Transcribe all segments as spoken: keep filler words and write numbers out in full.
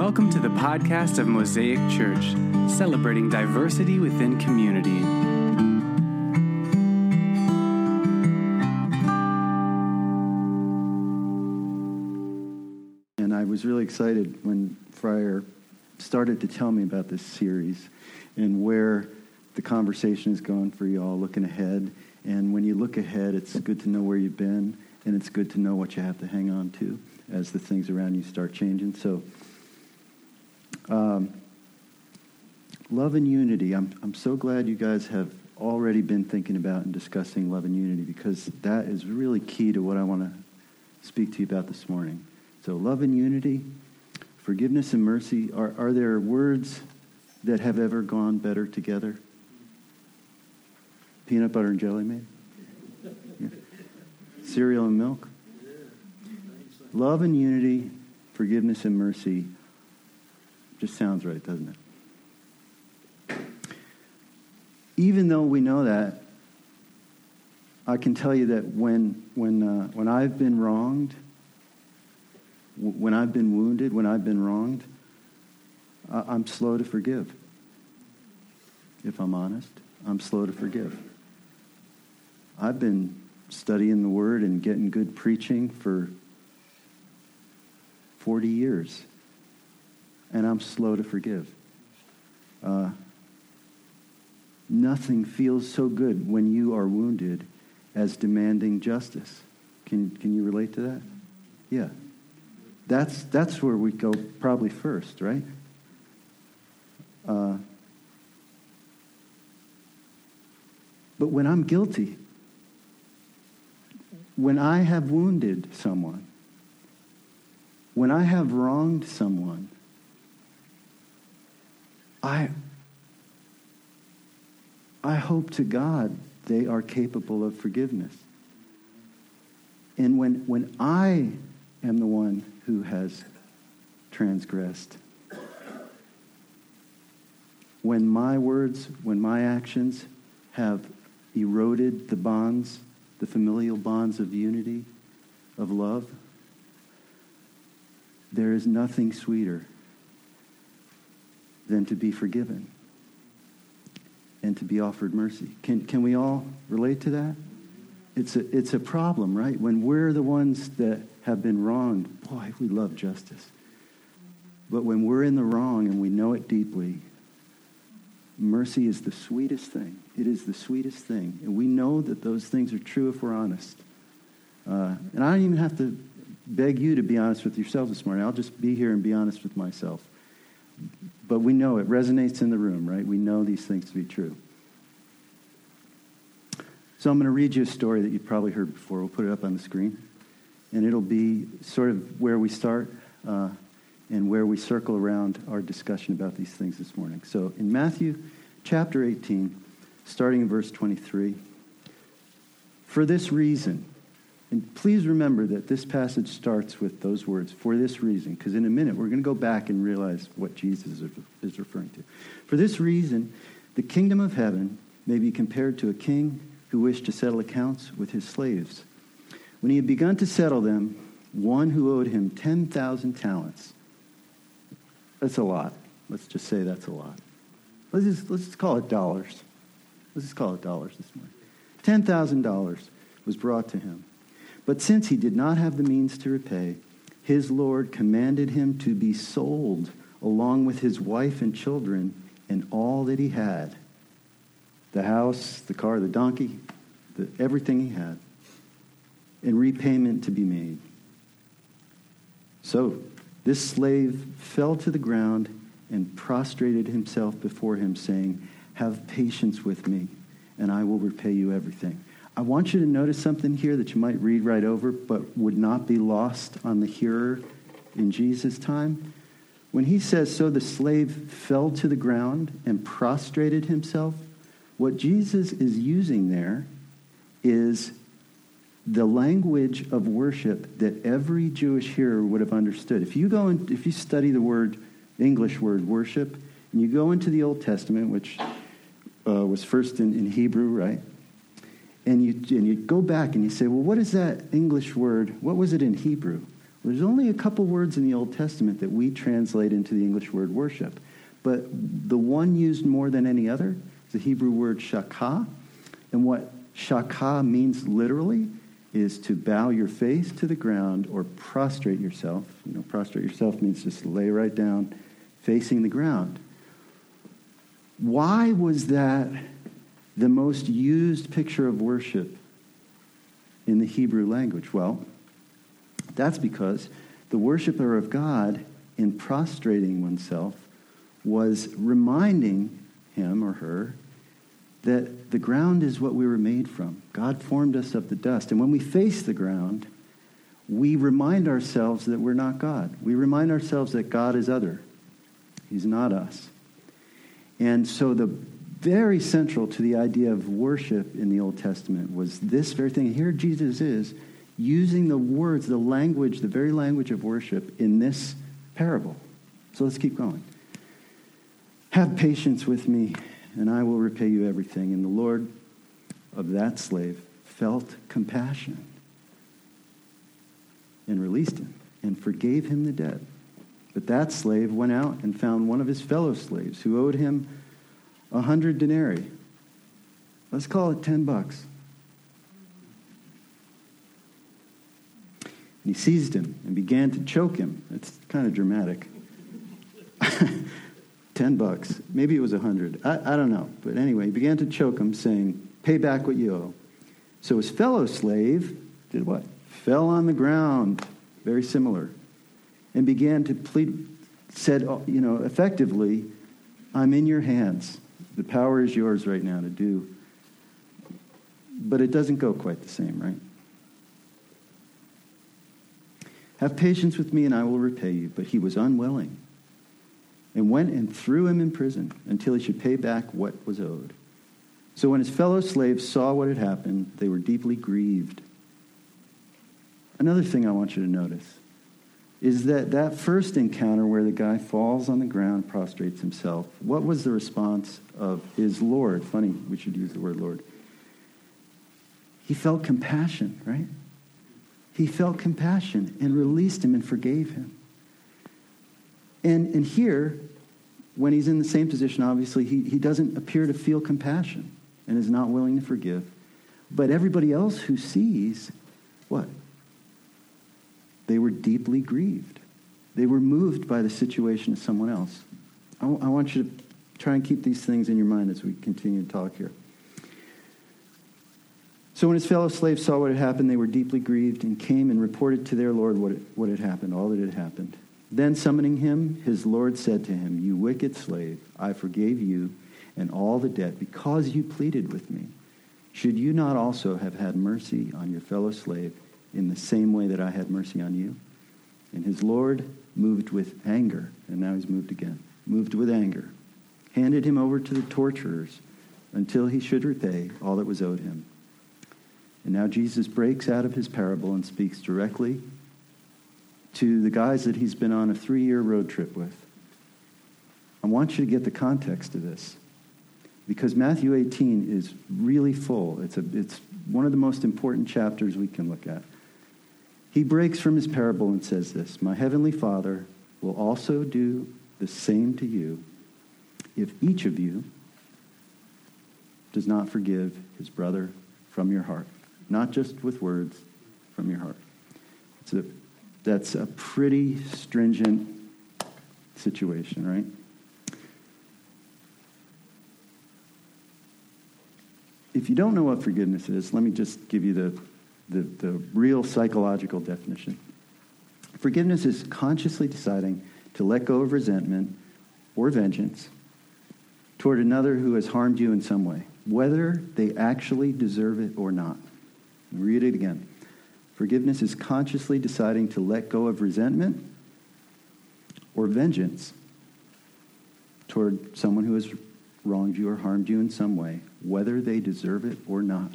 Welcome to the podcast of Mosaic Church, celebrating diversity within community. And I was really excited when Friar started to tell me about this series and where the conversation is going for you all, looking ahead. And when you look ahead, it's good to know where you've been, and it's good to know what you have to hang on to as the things around you start changing. So, um, love and unity. I'm I'm so glad you guys have already been thinking about and discussing love and unity, because that is really key to what I want to speak to you about this morning. So, love and unity, forgiveness and mercy. Are are there words that have ever gone better together? Peanut butter and jelly, maybe? Yeah. Cereal and milk? Love and unity, forgiveness and mercy. Just sounds right, doesn't it? Even though we know that, I can tell you that when when uh, when I've been wronged, w- when I've been wounded, when I've been wronged, I- I'm slow to forgive. If I'm honest, I'm slow to forgive. I've been studying the Word and getting good preaching for forty years. And I'm slow to forgive. Uh, nothing feels so good when you are wounded as demanding justice. Can can you relate to that? Yeah. That's that's where we go probably first, right? Uh, but when I'm guilty, when I have wounded someone, when I have wronged someone, I, I hope to God they are capable of forgiveness. And when, when I am the one who has transgressed, when my words, when my actions have eroded the bonds, the familial bonds of unity, of love, there is nothing sweeter than to be forgiven and to be offered mercy. Can can we all relate to that? It's a it's a problem, right? When we're the ones that have been wronged, boy, we love justice. But when we're in the wrong and we know it deeply, mercy is the sweetest thing. It is the sweetest thing. And we know that those things are true if we're honest. Uh, and I don't even have to beg you to be honest with yourself this morning. I'll just be here and be honest with myself. But we know it resonates in the room, right? We know these things to be true. So I'm going to read you a story that you've probably heard before. We'll put it up on the screen. And it'll be sort of where we start uh, and where we circle around our discussion about these things this morning. So in Matthew chapter eighteen, starting in verse twenty-three, for this reason, and please remember that this passage starts with those words, for this reason, because in a minute we're going to go back and realize what Jesus is referring to. For this reason, the kingdom of heaven may be compared to a king who wished to settle accounts with his slaves. When he had begun to settle them, one who owed him ten thousand talents. That's a lot. Let's just say that's a lot. Let's just, let's just call it dollars. Let's just call it dollars this morning. ten thousand dollars was brought to him. But since he did not have the means to repay, his Lord commanded him to be sold along with his wife and children and all that he had. The house, the car, the donkey, the, everything he had. And repayment to be made. So this slave fell to the ground and prostrated himself before him, saying, have patience with me, and I will repay you everything. I want you to notice something here that you might read right over, but would not be lost on the hearer in Jesus' time. When he says, so the slave fell to the ground and prostrated himself, what Jesus is using there is the language of worship that every Jewish hearer would have understood. If you go and if you study the word, English word worship, and you go into the Old Testament, which uh, was first in, in Hebrew, right? And you and you go back and you say, well, what is that English word? What was it in Hebrew? There's only a couple words in the Old Testament that we translate into the English word worship. But the one used more than any other is the Hebrew word shakah. And what shakah means literally is to bow your face to the ground or prostrate yourself. You know, prostrate yourself means just lay right down facing the ground. Why was that the most used picture of worship in the Hebrew language? Well, that's because the worshiper of God, in prostrating oneself, was reminding him or her that the ground is what we were made from. God formed us of the dust. And when we face the ground, we remind ourselves that we're not God. We remind ourselves that God is other. He's not us. And so the very central to the idea of worship in the Old Testament was this very thing. Here Jesus is using the words, the language, the very language of worship in this parable. So let's keep going. Have patience with me, and I will repay you everything. And the Lord of that slave felt compassion and released him and forgave him the debt. But that slave went out and found one of his fellow slaves who owed him a hundred denarii. Let's call it ten bucks. And he seized him and began to choke him. It's kind of dramatic. Ten bucks. Maybe it was a hundred. I, I don't know. But anyway, he began to choke him, saying, pay back what you owe. So his fellow slave did what? Fell on the ground. Very similar. And began to plead, said, you know, effectively, I'm in your hands. The power is yours right now to do. But it doesn't go quite the same, right? Have patience with me and I will repay you. But he was unwilling and went and threw him in prison until he should pay back what was owed. So when his fellow slaves saw what had happened, they were deeply grieved. Another thing I want you to notice is that that first encounter where the guy falls on the ground, prostrates himself, what was the response of his Lord? Funny, we should use the word Lord. He felt compassion, right? He felt compassion and released him and forgave him. And, and here, when he's in the same position, obviously, he, he doesn't appear to feel compassion and is not willing to forgive. But everybody else who sees, what? They were deeply grieved. They were moved by the situation of someone else. I, w- I want you to try and keep these things in your mind as we continue to talk here. So when his fellow slaves saw what had happened, they were deeply grieved and came and reported to their Lord what, it, what had happened, all that had happened. Then summoning him, his Lord said to him, you wicked slave, I forgave you and all the debt because you pleaded with me. Should you not also have had mercy on your fellow slave in the same way that I had mercy on you? And his Lord, moved with anger, and now he's moved again, moved with anger, handed him over to the torturers until he should repay all that was owed him. And now Jesus breaks out of his parable and speaks directly to the guys that he's been on a three-year road trip with. I want you to get the context of this, because Matthew eighteen is really full. It's a, it's one of the most important chapters we can look at. He breaks from his parable and says this, my heavenly Father will also do the same to you if each of you does not forgive his brother from your heart. Not just with words, from your heart. It's a, that's a pretty stringent situation, right? If you don't know what forgiveness is, let me just give you the, the, the real psychological definition. Forgiveness is consciously deciding to let go of resentment or vengeance toward another who has harmed you in some way, whether they actually deserve it or not. Read it again. Forgiveness is consciously deciding to let go of resentment or vengeance toward someone who has wronged you or harmed you in some way, whether they deserve it or not.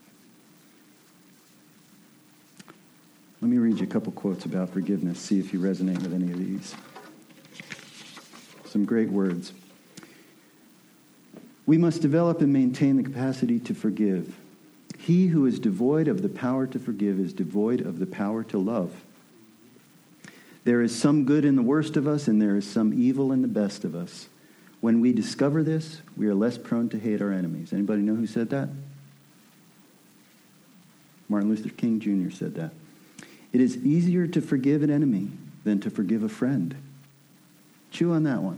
Let me read you a couple quotes about forgiveness, see if you resonate with any of these. Some great words. We must develop and maintain the capacity to forgive. He who is devoid of the power to forgive is devoid of the power to love. There is some good in the worst of us, and there is some evil in the best of us. When we discover this, we are less prone to hate our enemies. Anybody know who said that? Martin Luther King Junior said that. It is easier to forgive an enemy than to forgive a friend. Chew on that one.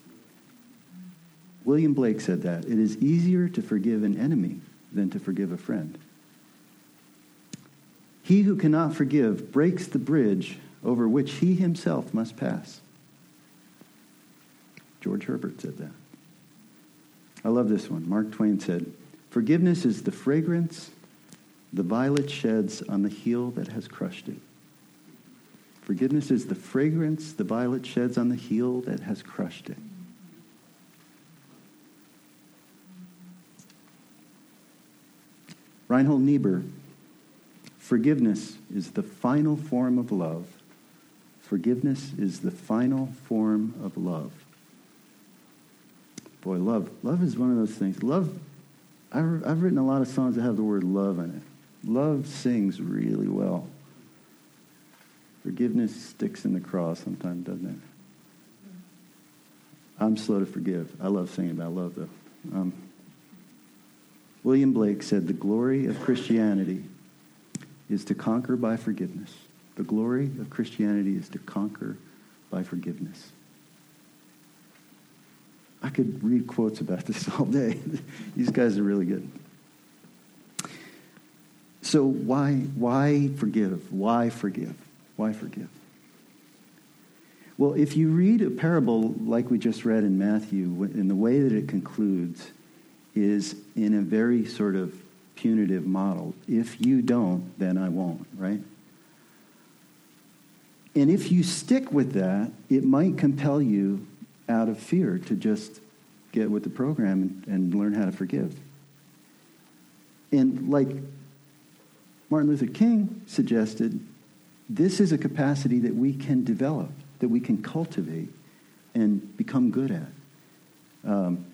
William Blake said that. It is easier to forgive an enemy than to forgive a friend. He who cannot forgive breaks the bridge over which he himself must pass. George Herbert said that. I love this one. Mark Twain said, forgiveness is the fragrance the violet sheds on the heel that has crushed it. Forgiveness is the fragrance the violet sheds on the heel that has crushed it. Reinhold Niebuhr, forgiveness is the final form of love. Forgiveness is the final form of love. Boy, love. Love is one of those things. Love, I've, I've written a lot of songs that have the word love in it. Love sings really well. Forgiveness sticks in the craw sometimes, doesn't it? I'm slow to forgive. I love singing about love, though. Um, William Blake said, the glory of Christianity is to conquer by forgiveness. The glory of Christianity is to conquer by forgiveness. I could read quotes about this all day. These guys are really good. So why, why forgive? Why forgive? Why forgive? Well, if you read a parable like we just read in Matthew, in the way that it concludes is in a very sort of punitive model. If you don't, then I won't, right? And if you stick with that, it might compel you out of fear to just get with the program and, and learn how to forgive. And like Martin Luther King suggested, this is a capacity that we can develop, that we can cultivate and become good at. Um,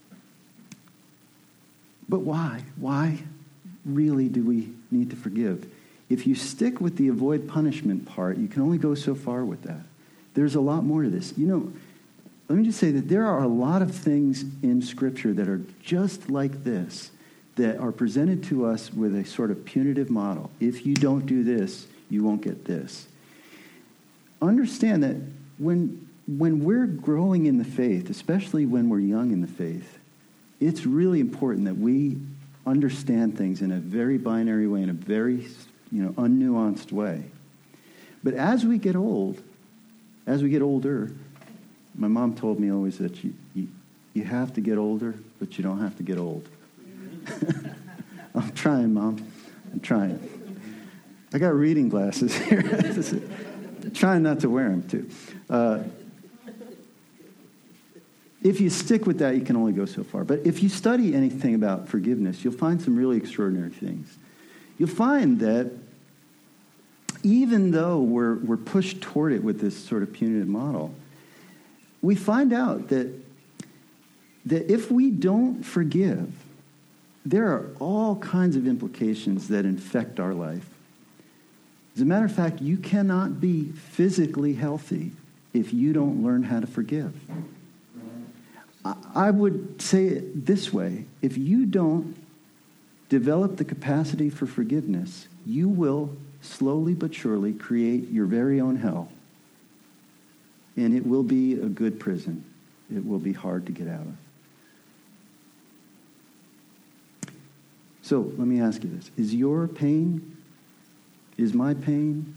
but why? Why really do we need to forgive? If you stick with the avoid punishment part, you can only go so far with that. There's a lot more to this. You know, let me just say that there are a lot of things in Scripture that are just like this, that are presented to us with a sort of punitive model. If you don't do this, you won't get this. Understand that when, when we're growing in the faith, especially when we're young in the faith, it's really important that we understand things in a very binary way, in a very, you know, unnuanced way. But as we get old, as we get older, my mom told me always that you, you, you have to get older, but you don't have to get old. I'm trying, Mom. I'm trying. I got reading glasses here. I'm trying not to wear them, too. Uh, if you stick with that, you can only go so far. But if you study anything about forgiveness, you'll find some really extraordinary things. You'll find that even though we're, we're pushed toward it with this sort of punitive model, we find out that, that if we don't forgive, there are all kinds of implications that infect our life. As a matter of fact, you cannot be physically healthy if you don't learn how to forgive. I would say it this way. If you don't develop the capacity for forgiveness, you will slowly but surely create your very own hell. And it will be a good prison. It will be hard to get out of. So let me ask you this. Is your pain, is my pain,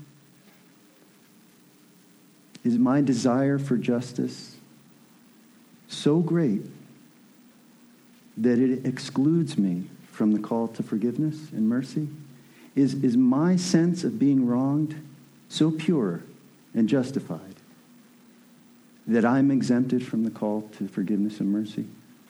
is my desire for justice so great that it excludes me from the call to forgiveness and mercy? Is, is my sense of being wronged so pure and justified that I'm exempted from the call to forgiveness and mercy?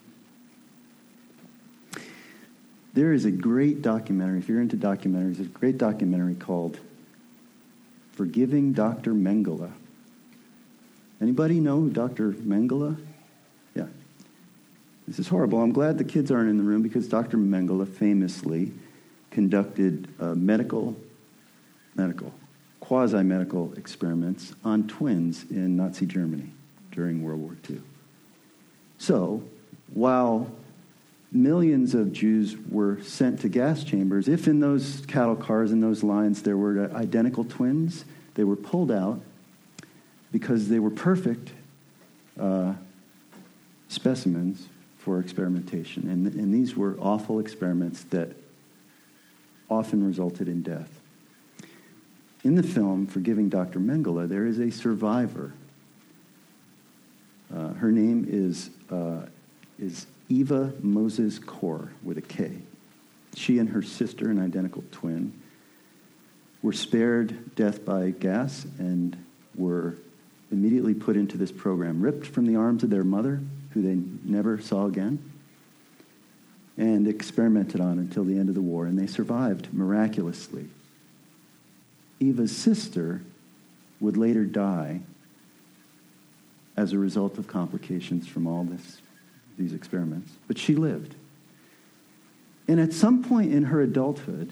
There is a great documentary, if you're into documentaries, there's a great documentary called Forgiving Doctor Mengele. Anybody know who Doctor Mengele? Yeah. This is horrible. I'm glad the kids aren't in the room because Doctor Mengele famously conducted uh, medical, medical, quasi-medical experiments on twins in Nazi Germany during World War Two. So, while millions of Jews were sent to gas chambers, if in those cattle cars, in those lines, there were identical twins, they were pulled out because they were perfect uh, specimens for experimentation. And, and these were awful experiments that often resulted in death. In the film, Forgiving Doctor Mengele, there is a survivor. Uh, her name is uh, is Eva Moses Kor, with a K. She and her sister, an identical twin, were spared death by gas and were immediately put into this program, ripped from the arms of their mother, who they never saw again, and experimented on until the end of the war, and they survived miraculously. Eva's sister would later die as a result of complications from all this, these experiments, but she lived. And at some point in her adulthood,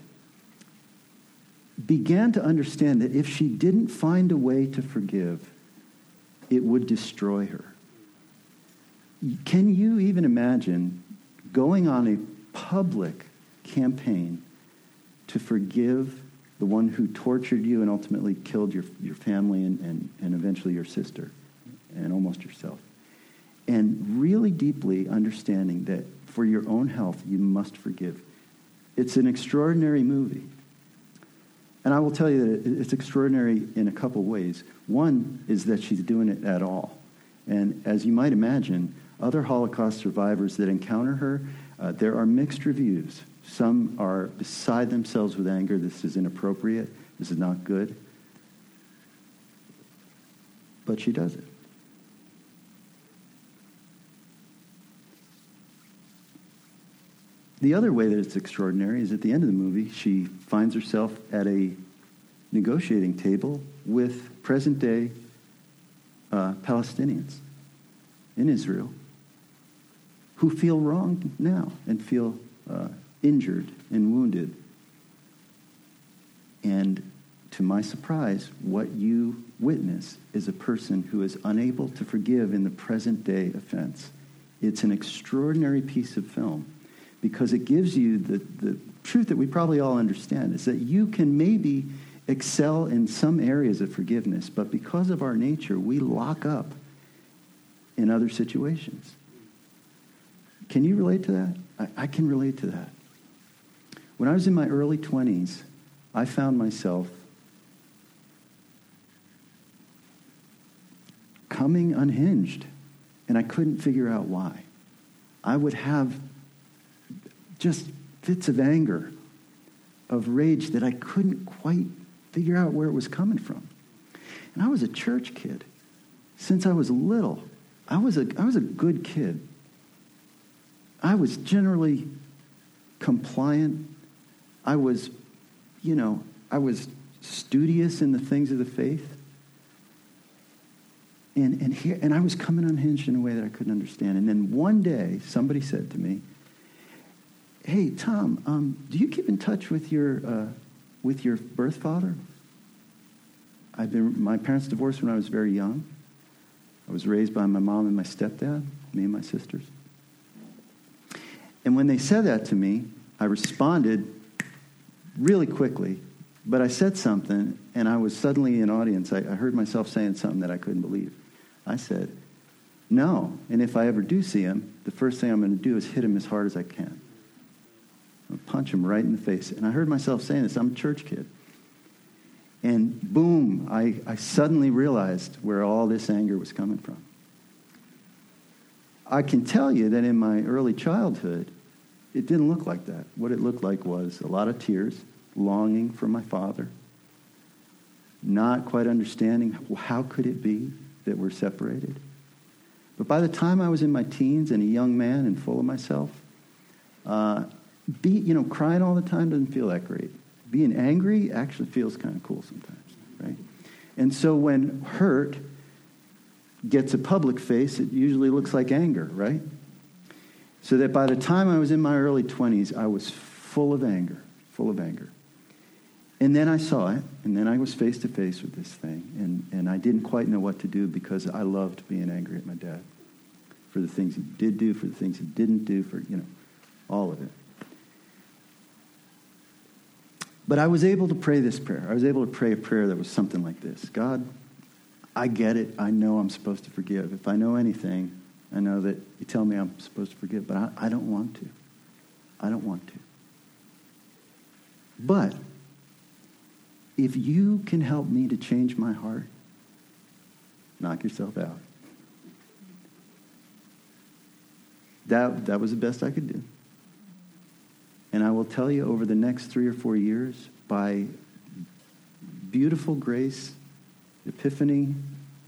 began to understand that if she didn't find a way to forgive, it would destroy her. Can you even imagine going on a public campaign to forgive the one who tortured you and ultimately killed your, your family and, and, and eventually your sister and almost yourself? And really deeply understanding that for your own health, you must forgive. It's an extraordinary movie. And I will tell you that it's extraordinary in a couple ways. One is that she's doing it at all. And as you might imagine, other Holocaust survivors that encounter her, uh, there are mixed reviews. Some are beside themselves with anger. This is inappropriate. This is not good. But she does it. The other way that it's extraordinary is at the end of the movie, she finds herself at a negotiating table with present-day uh, Palestinians in Israel who feel wronged now and feel uh, injured and wounded. And to my surprise, what you witness is a person who is unable to forgive in the present-day offense. It's an extraordinary piece of film, because it gives you the, the truth that we probably all understand, is that you can maybe excel in some areas of forgiveness, but because of our nature, we lock up in other situations. Can you relate to that? I, I can relate to that. When I was in my early twenties, I found myself coming unhinged, and I couldn't figure out why. I would have just fits of anger, of rage that I couldn't quite figure out where it was coming from. And I was a church kid. Since I was little, I was a I was a good kid. I was generally compliant. I was, you know, I was studious in the things of the faith. And and here and I was coming unhinged in a way that I couldn't understand. And then one day, somebody said to me, "Hey, Tom, um, do you keep in touch with your uh, with your birth father?" I've been my parents divorced when I was very young. I was raised by my mom and my stepdad, me and my sisters. And when they said that to me, I responded really quickly, but I said something, and I was suddenly in audience. I, I heard myself saying something that I couldn't believe. I said, "No, and if I ever do see him, the first thing I'm going to do is hit him as hard as I can. I'll punch him right in the face." And I heard myself saying this. I'm a church kid. And boom, I, I suddenly realized where all this anger was coming from. I can tell you that in my early childhood, it didn't look like that. What it looked like was a lot of tears, longing for my father, not quite understanding how could it be that we're separated. But by the time I was in my teens and a young man and full of myself, uh, be, you know, crying all the time doesn't feel that great. Being angry actually feels kind of cool sometimes, right? And so when hurt gets a public face, it usually looks like anger, right? So that by the time I was in my early twenties, I was full of anger, full of anger. And then I saw it, and then I was face to face with this thing, and, and I didn't quite know what to do because I loved being angry at my dad for the things he did do, for the things he didn't do, for, you know, all of it. But I was able to pray this prayer. I was able to pray a prayer that was something like this. God, I get it. I know I'm supposed to forgive. If I know anything, I know that you tell me I'm supposed to forgive, but I, I don't want to. I don't want to. But if you can help me to change my heart, knock yourself out. That, that was the best I could do. And I will tell you, over the next three or four years, by beautiful grace, epiphany,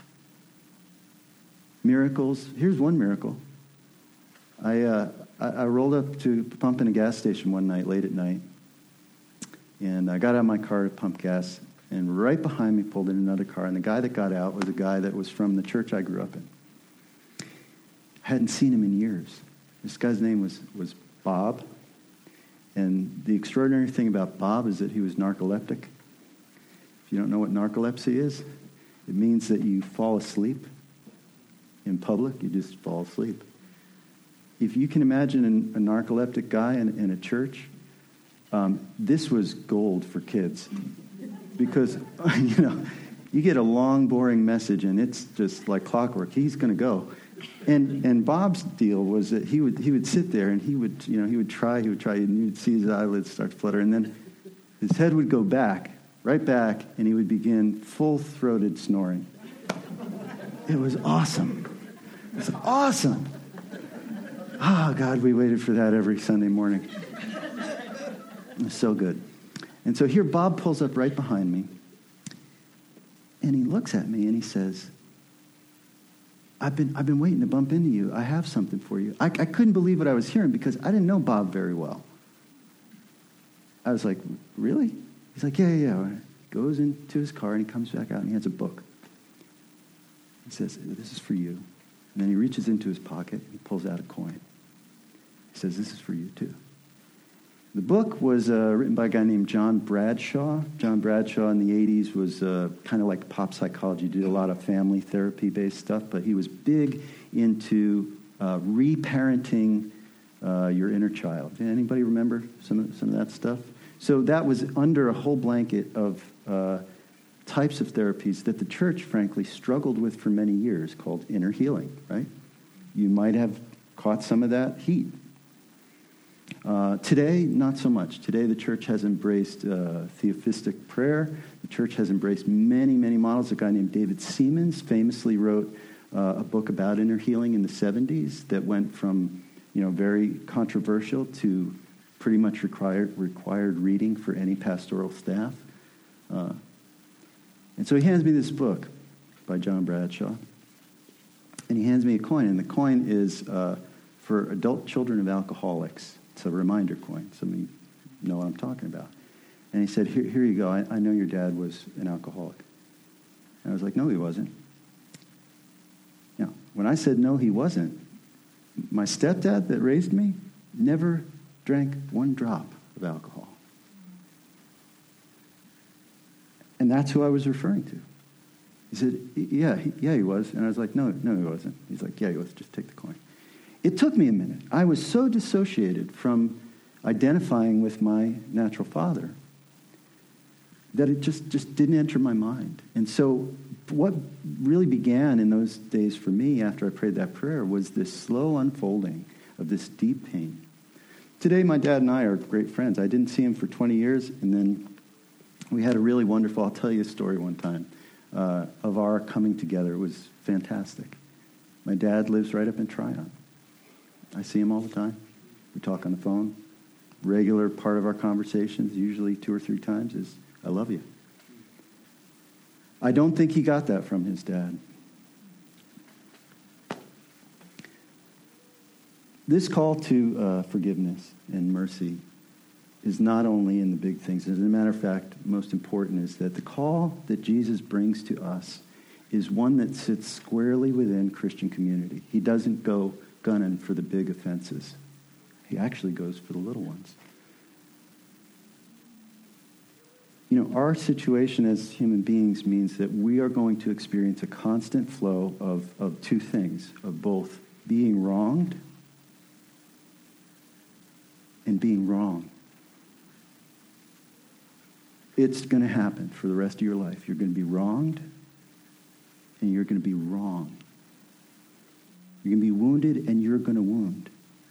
miracles. Here's one miracle. I, uh, I, I rolled up to pump in a gas station one night, late at night, and I got out of my car to pump gas, and right behind me pulled in another car, and the guy that got out was a guy that was from the church I grew up in. I hadn't seen him in years. This guy's name was, was Bob. And the extraordinary thing about Bob is that he was narcoleptic. If you don't know what narcolepsy is, it means that you fall asleep in public. You just fall asleep. If you can imagine an, a narcoleptic guy in, in a church, um, this was gold for kids. Because, you know, you get a long, boring message, and it's just like clockwork. He's going to go. And and Bob's deal was that he would he would sit there and he would you know he would try he would try and you'd see his eyelids start to flutter, and then his head would go back right back and he would begin full-throated snoring. It was awesome. It was awesome. Oh God, we waited for that every Sunday morning. It was so good. And so here Bob pulls up right behind me, and he looks at me and he says, I've been I've been waiting to bump into you. I have something for you. I, I couldn't believe what I was hearing because I didn't know Bob very well. I was like, really? He's like, yeah, yeah, yeah. He goes into his car and he comes back out and he has a book. He says, this is for you. And then he reaches into his pocket and he pulls out a coin. He says, this is for you too. The book was uh, written by a guy named John Bradshaw. John Bradshaw in the eighties was uh, kind of like pop psychology, did a lot of family therapy-based stuff, but he was big into uh, reparenting uh, your inner child. Anybody remember some of, some of that stuff? So that was under a whole blanket of uh, types of therapies that the church, frankly, struggled with for many years, called inner healing, right? You might have caught some of that heat. Uh, today, not so much. Today, the church has embraced uh, theophistic prayer. The church has embraced many, many models. A guy named David Seamands famously wrote uh, a book about inner healing in the seventies that went from, you know, very controversial to pretty much required required reading for any pastoral staff. Uh, and so he hands me this book by John Bradshaw, and he hands me a coin, and the coin is uh, for adult children of alcoholics. It's a reminder coin. Some of you know what I'm talking about. And he said, here, here you go. I, I know your dad was an alcoholic. And I was like, no, he wasn't. Now, when I said no, he wasn't, my stepdad that raised me never drank one drop of alcohol. And that's who I was referring to. He said, yeah, he, yeah, he was. And I was like, no, no, he wasn't. He's like, yeah, he was. Just take the coin. It took me a minute. I was so dissociated from identifying with my natural father that it just, just didn't enter my mind. And so what really began in those days for me after I prayed that prayer was this slow unfolding of this deep pain. Today, my dad and I are great friends. I didn't see him for twenty years, and then we had a really wonderful, I'll tell you a story one time, uh, of our coming together. It was fantastic. My dad lives right up in Tryon. I see him all the time. We talk on the phone. Regular part of our conversations, usually two or three times, is, I love you. I don't think he got that from his dad. This call to uh, forgiveness and mercy is not only in the big things. As a matter of fact, most important is that the call that Jesus brings to us is one that sits squarely within Christian community. He doesn't go gunning for the big offenses. He actually goes for the little ones. You know, our situation as human beings means that we are going to experience a constant flow of, of two things, of both being wronged and being wrong. It's going to happen for the rest of your life. You're going to be wronged and you're going to be wrong. You're going to be wounded and you're going to wound.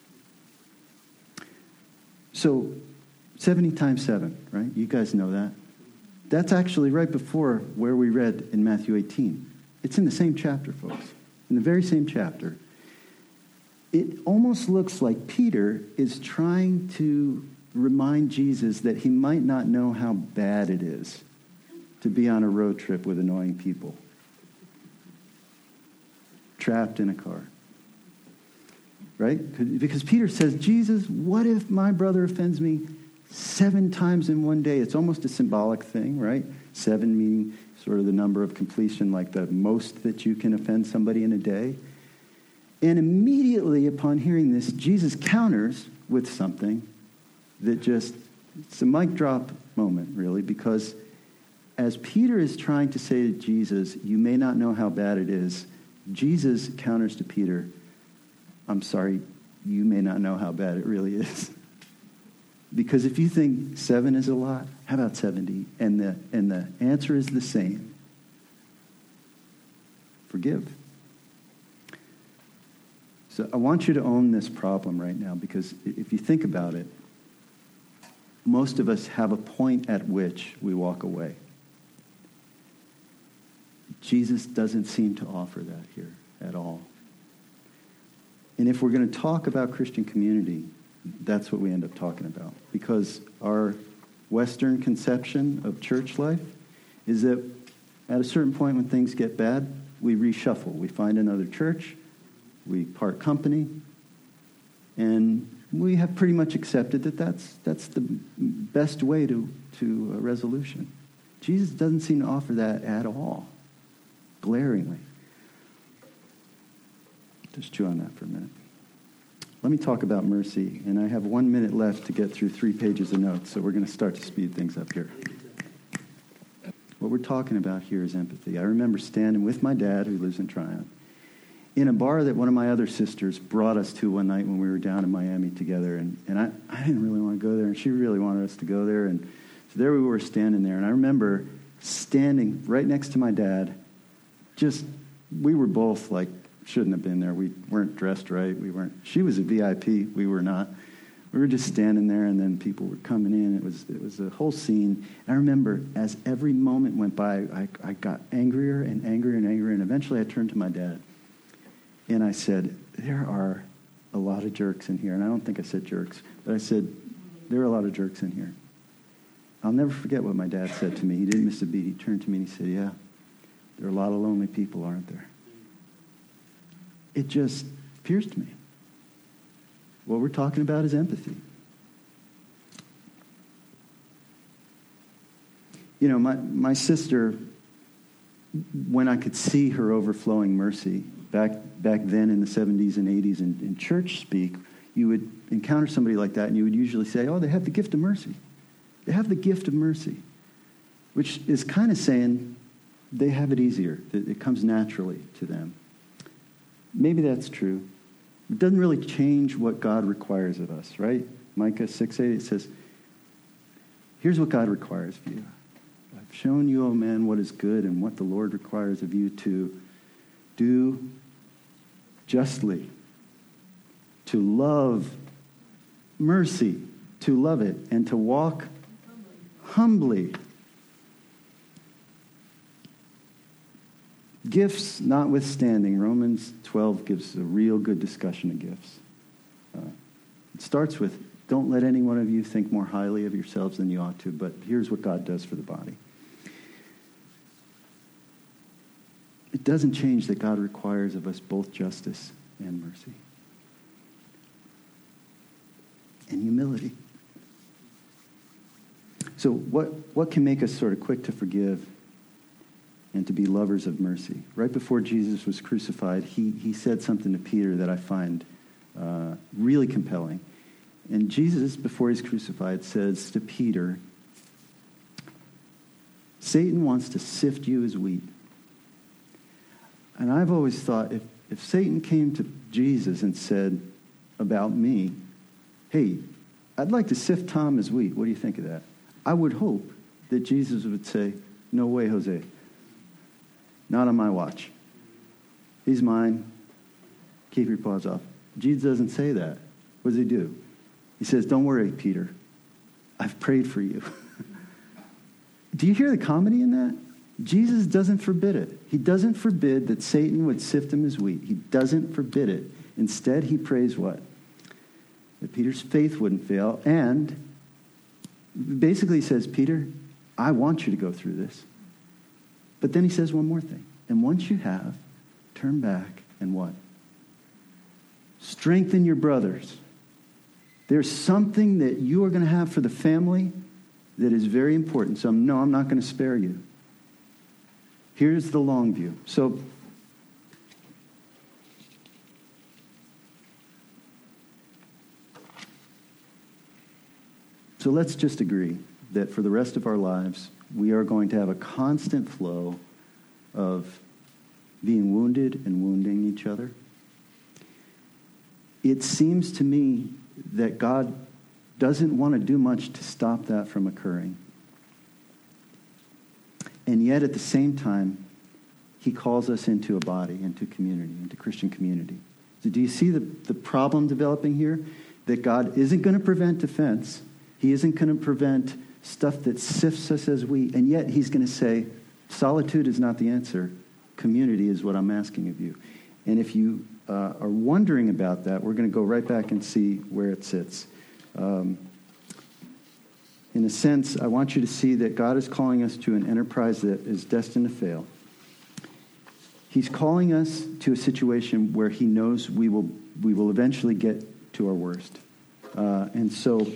So, seventy times seven, right? You guys know that. That's actually right before where we read in Matthew eighteen. It's in the same chapter, folks. In the very same chapter. It almost looks like Peter is trying to remind Jesus that he might not know how bad it is to be on a road trip with annoying people. Trapped in a car. Right? Because Peter says, Jesus, what if my brother offends me seven times in one day? It's almost a symbolic thing, right? Seven meaning sort of the number of completion, like the most that you can offend somebody in a day. And immediately upon hearing this, Jesus counters with something that just, it's a mic drop moment, really, because as Peter is trying to say to Jesus, you may not know how bad it is, Jesus counters to Peter, I'm sorry, you may not know how bad it really is. Because if you think seven is a lot, how about seventy? And the, and the answer is the same. Forgive. So I want you to own this problem right now, because if you think about it, most of us have a point at which we walk away. Jesus doesn't seem to offer that here at all. And if we're going to talk about Christian community, that's what we end up talking about. Because our Western conception of church life is that at a certain point when things get bad, we reshuffle. We find another church, we part company, and we have pretty much accepted that that's, that's the best way to, to a resolution. Jesus doesn't seem to offer that at all, glaringly. Just chew on that for a minute. Let me talk about mercy, and I have one minute left to get through three pages of notes, so we're going to start to speed things up here. What we're talking about here is empathy. I remember standing with my dad, who lives in Tryon, in a bar that one of my other sisters brought us to one night when we were down in Miami together, and, and I, I didn't really want to go there, and she really wanted us to go there, and so there we were standing there, and I remember standing right next to my dad, just, we were both like, shouldn't have been there. We weren't dressed right. We weren't. She was a V I P. We were not. We were just standing there, and then people were coming in. It was it was a whole scene. And I remember as every moment went by, I, I got angrier and angrier and angrier, and eventually I turned to my dad, and I said, there are a lot of jerks in here. And I don't think I said jerks, but I said, there are a lot of jerks in here. I'll never forget what my dad said to me. He didn't miss a beat. He turned to me and he said, yeah, there are a lot of lonely people, aren't there? It just pierced me. What we're talking about is empathy. You know, my, my sister, when I could see her overflowing mercy, back back then in the seventies and eighties in, in church speak, you would encounter somebody like that and you would usually say, oh, they have the gift of mercy. They have the gift of mercy, which is kind of saying they have it easier. It comes naturally to them. Maybe that's true. It doesn't really change what God requires of us, right? Micah six eight, it says, here's what God requires of you. I've shown you, O man, what is good and what the Lord requires of you to do justly, to love mercy, to love it, and to walk humbly. Gifts notwithstanding, Romans twelve gives a real good discussion of gifts. Uh, it starts with, don't let any one of you think more highly of yourselves than you ought to, but here's what God does for the body. It doesn't change that God requires of us both justice and mercy. And humility. So what, what can make us sort of quick to forgive and to be lovers of mercy? Right before Jesus was crucified, he, he said something to Peter that I find uh, really compelling. And Jesus, before he's crucified, says to Peter, Satan wants to sift you as wheat. And I've always thought, if, if Satan came to Jesus and said about me, hey, I'd like to sift Tom as wheat. What do you think of that? I would hope that Jesus would say, no way, Jose. Not on my watch. He's mine. Keep your paws off. Jesus doesn't say that. What does he do? He says, don't worry, Peter. I've prayed for you. Do you hear the comedy in that? Jesus doesn't forbid it. He doesn't forbid that Satan would sift him as wheat. He doesn't forbid it. Instead, he prays what? That Peter's faith wouldn't fail. And basically he says, Peter, I want you to go through this. But then he says one more thing. And once you have, turn back and what? Strengthen your brothers. There's something that you are going to have for the family that is very important. So no, I'm not going to spare you. Here's the long view. So So let's just agree that for the rest of our lives, we are going to have a constant flow of being wounded and wounding each other. It seems to me that God doesn't want to do much to stop that from occurring. And yet at the same time, he calls us into a body, into community, into Christian community. So do you see the, the problem developing here? That God isn't going to prevent offense. He isn't going to prevent stuff that sifts us as wheat. And yet he's going to say, solitude is not the answer. Community is what I'm asking of you. And if you uh, are wondering about that, we're going to go right back and see where it sits. Um, in a sense, I want you to see that God is calling us to an enterprise that is destined to fail. He's calling us to a situation where he knows we will we will eventually get to our worst. Uh, and so,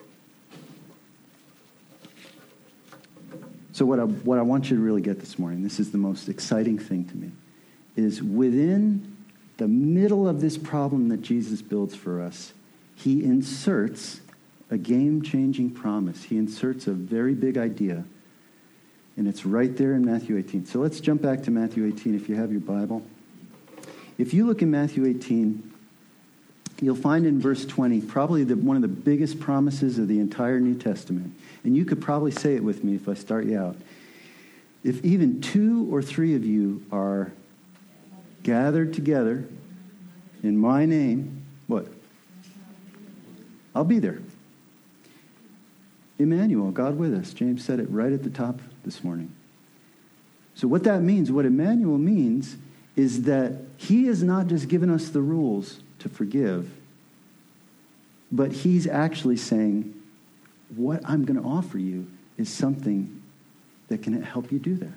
so what I, what I want you to really get this morning, this is the most exciting thing to me, is within the middle of this problem that Jesus builds for us, he inserts a game-changing promise. He inserts a very big idea, and it's right there in Matthew eighteen. So let's jump back to Matthew eighteen if you have your Bible. If you look in Matthew eighteen, you'll find in verse twenty probably the, one of the biggest promises of the entire New Testament. And you could probably say it with me if I start you out. If even two or three of you are gathered together in my name, what? I'll be there. Emmanuel, God with us. James said it right at the top this morning. So what that means, what Emmanuel means, is that he has not just given us the rules to forgive, but he's actually saying, what I'm going to offer you is something that can help you do that.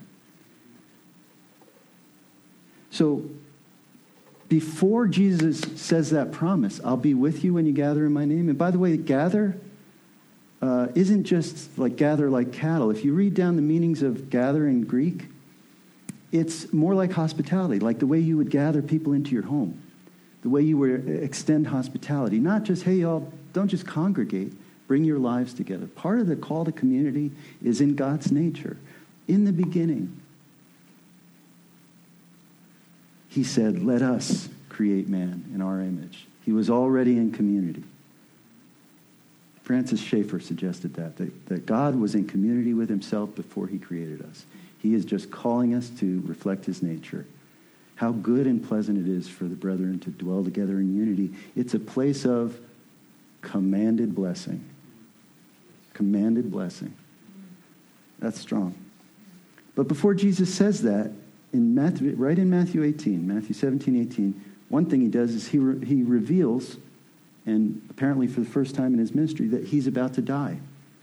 So before Jesus says that promise, I'll be with you when you gather in my name. And by the way, gather uh, isn't just like gather like cattle. If you read down the meanings of gather in Greek, it's more like hospitality, like the way you would gather people into your home, the way you would extend hospitality. Not just, hey, y'all, don't just congregate, bring your lives together. Part of the call to community is in God's nature. In the beginning, he said, let us create man in our image. He was already in community. Francis Schaeffer suggested that, that, that God was in community with himself before he created us. He is just calling us to reflect his nature. How good and pleasant it is for the brethren to dwell together in unity. It's a place of commanded blessing. Commanded blessing. That's strong. But before Jesus says that, in Matthew, right in Matthew eighteen, Matthew seventeen, eighteen, one thing he does is he re- he reveals, and apparently for the first time in his ministry, that he's about to die.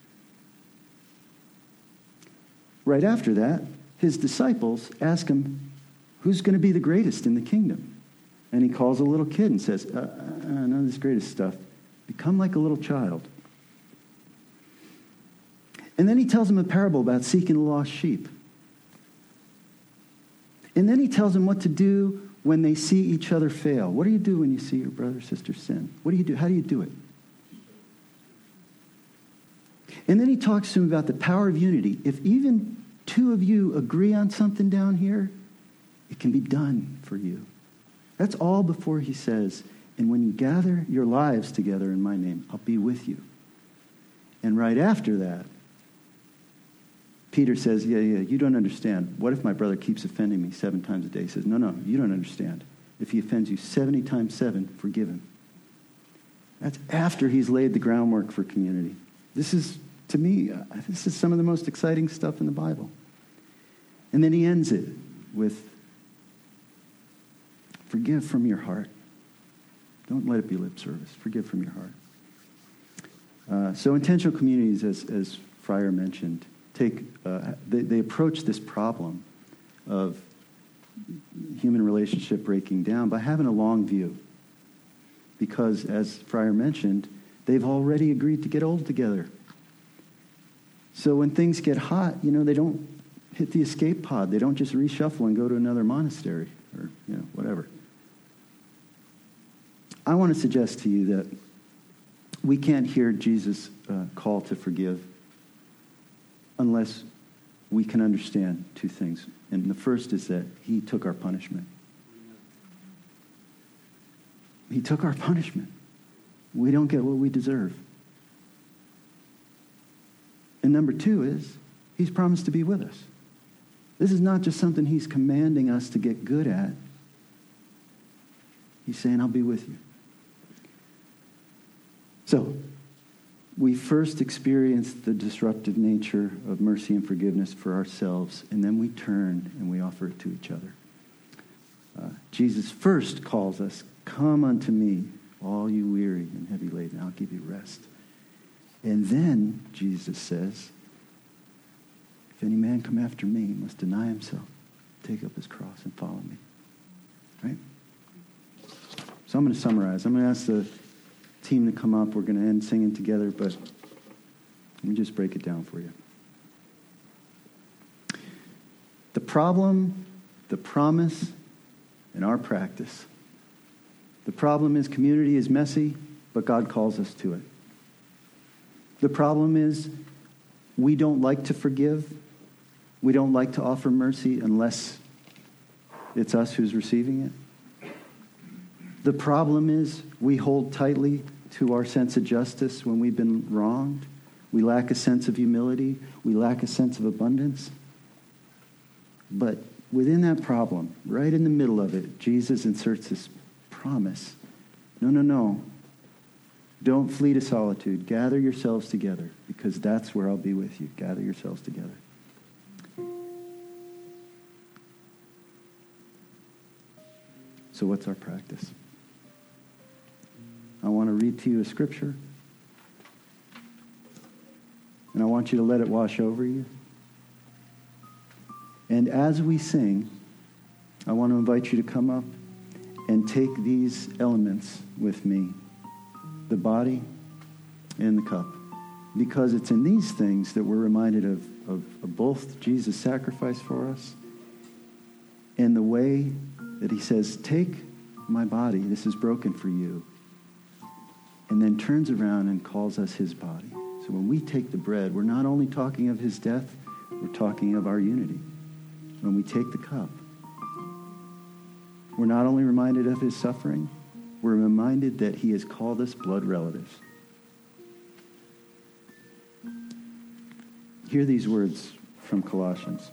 Right after that, his disciples ask him, who's going to be the greatest in the kingdom? And he calls a little kid and says, uh, uh, none of this greatest stuff. Become like a little child. And then he tells him a parable about seeking the lost sheep. And then he tells them what to do when they see each other fail. What do you do when you see your brother or sister sin? What do you do? How do you do it? And then he talks to him about the power of unity. If even two of you agree on something down here, it can be done for you. That's all before he says, and when you gather your lives together in my name, I'll be with you. And right after that, Peter says, yeah, yeah, you don't understand. What if my brother keeps offending me seven times a day? He says, no, no, you don't understand. If he offends you seventy times seven, forgive him. That's after he's laid the groundwork for community. This is, to me, uh, this is some of the most exciting stuff in the Bible. And then he ends it with, forgive from your heart. Don't let it be lip service. Forgive from your heart. Uh, so intentional communities, as, as Fryer mentioned, take uh, they, they approach this problem of human relationship breaking down by having a long view. Because, as Fryer mentioned, they've already agreed to get old together. So when things get hot, you know, they don't hit the escape pod. They don't just reshuffle and go to another monastery or, you know, whatever. I want to suggest to you that we can't hear Jesus' uh, call to forgive unless we can understand two things. And the first is that he took our punishment. He took our punishment. We don't get what we deserve. And number two is, he's promised to be with us. This is not just something he's commanding us to get good at. He's saying, I'll be with you. So, we first experience the disruptive nature of mercy and forgiveness for ourselves, and then we turn and we offer it to each other. Uh, Jesus first calls us, come unto me, all you weary and heavy laden, I'll give you rest. And then Jesus says, if any man come after me, he must deny himself, take up his cross and follow me. Right? So I'm going to summarize. I'm going to ask the team to come up. We're going to end singing together, but let me just break it down for you. The problem, the promise, and our practice. The problem is community is messy, but God calls us to it. The problem is we don't like to forgive. We don't like to offer mercy unless it's us who's receiving it. The problem is we hold tightly to our sense of justice when we've been wronged. We lack a sense of humility. We lack a sense of abundance. But within that problem, right in the middle of it, Jesus inserts this promise. No, no, no. Don't flee to solitude. Gather yourselves together, because that's where I'll be with you. Gather yourselves together. So what's our practice? I want to read to you a scripture, and I want you to let it wash over you. And as we sing, I want to invite you to come up and take these elements with me, the body and the cup, because it's in these things that we're reminded of, of, of both Jesus' sacrifice for us and the way that he says, take my body, this is broken for you, and then turns around and calls us his body. So when we take the bread, we're not only talking of his death, we're talking of our unity. When we take the cup, we're not only reminded of his suffering, we're reminded that he has called us blood relatives. Hear these words from Colossians.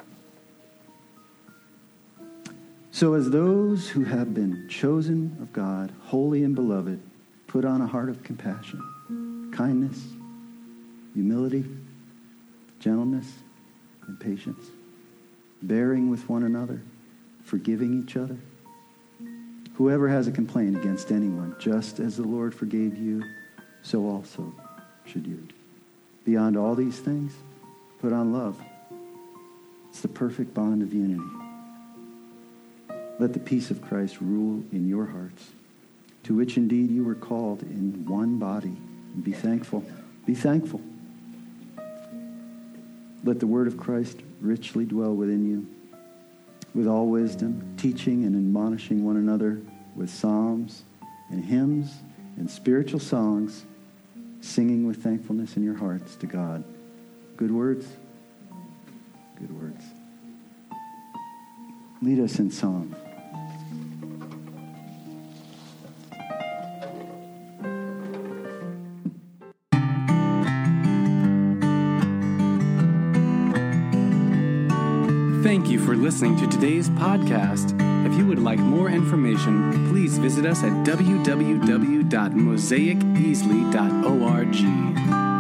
So as those who have been chosen of God, holy and beloved, put on a heart of compassion, kindness, humility, gentleness, and patience, bearing with one another, forgiving each other. Whoever has a complaint against anyone, just as the Lord forgave you, so also should you. Beyond all these things, put on love. It's the perfect bond of unity. Let the peace of Christ rule in your hearts, to which indeed you were called in one body. And be thankful. Be thankful. Let the word of Christ richly dwell within you, with all wisdom, teaching and admonishing one another with psalms and hymns and spiritual songs, singing with thankfulness in your hearts to God. Good words? Good words. Lead us in song. Thank you for listening to today's podcast. If you would like more information, please visit us at w w w dot mosaic easley dot org.